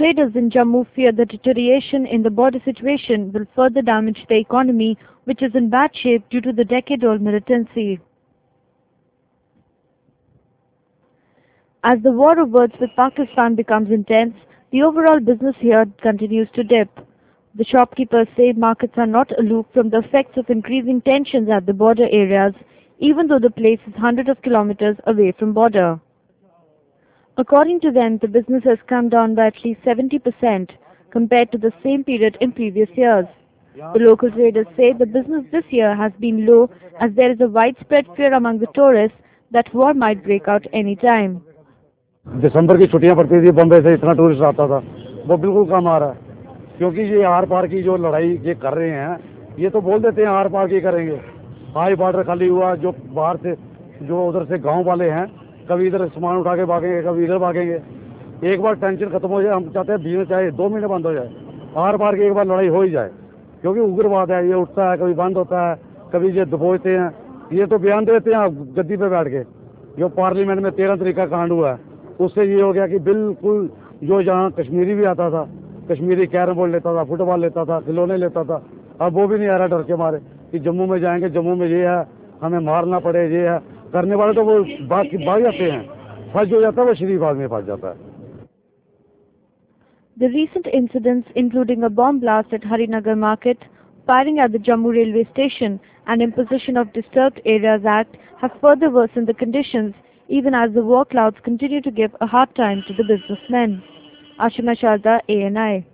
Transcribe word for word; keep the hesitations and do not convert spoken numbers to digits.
traders in Jammu fear the deterioration in the border situation will further damage the economy, which is in bad shape due to the decade-old militancy. As the war of words with Pakistan becomes intense, the overall business here continues to dip. The shopkeepers say markets are not aloof from the effects of increasing tensions at the border areas, even though the place is hundreds of kilometers away from border. According to them, the business has come down by at least seventy percent compared to the same period in previous years. The local traders say the business this year has been low as there is a widespread fear among the tourists that war might break out any time. दिसंबर की छुट्टियां पड़ती थी, बम्बई से इतना tourist आता था, वो बिल्कुल कम आ रहा है क्योंकि ये आर पार की जो लड़ाई ये कर रहे हैं, ये तो बोल देते हैं आर पार की करेंगे। हाई बॉर्डर खाली हुआ, जो बाहर से जो उधर से गांव वाले हैं कभी इधर सामान उठा के भागेंगे, कभी इधर भागेंगे। एक बार टेंशन खत्म हो जाए, हम चाहते हैं बिजनेस चाहे दो महीने बंद हो जाए, आर पार की एक बार लड़ाई हो ही जाए क्योंकि उग्रवाद है, ये उठता है कभी बंद होता है, कभी ये दबोचते हैं। ये तो बयान देते हैं गद्दी पे बैठ के, जो पार्लियामेंट में तेरह तरीका कांड हुआ है उससे ये हो गया कि बिल्कुल जो यहाँ कश्मीरी भी आता था, कश्मीरी कैरम बोर्ड लेता था, फुटबॉल लेता था, खिलौने लेता था, अब वो भी नहीं आ रहा डर के मारे कि जम्मू में जाएंगे, जम्मू में ये है हमें मारना पड़े, ये है करने वाले तो वो भाग भाग जाते हैं, फंस हो जाता है वो शरीफ आदमी फंस जाता है। The recent incidents, including a bomb blast at Harinagar Market, firing at the Jammu railway station, and imposition of Disturbed Areas Act, have further worsened the conditions, even as the war clouds continue to give a hard time to the businessmen. Ashima Sharda, A N I.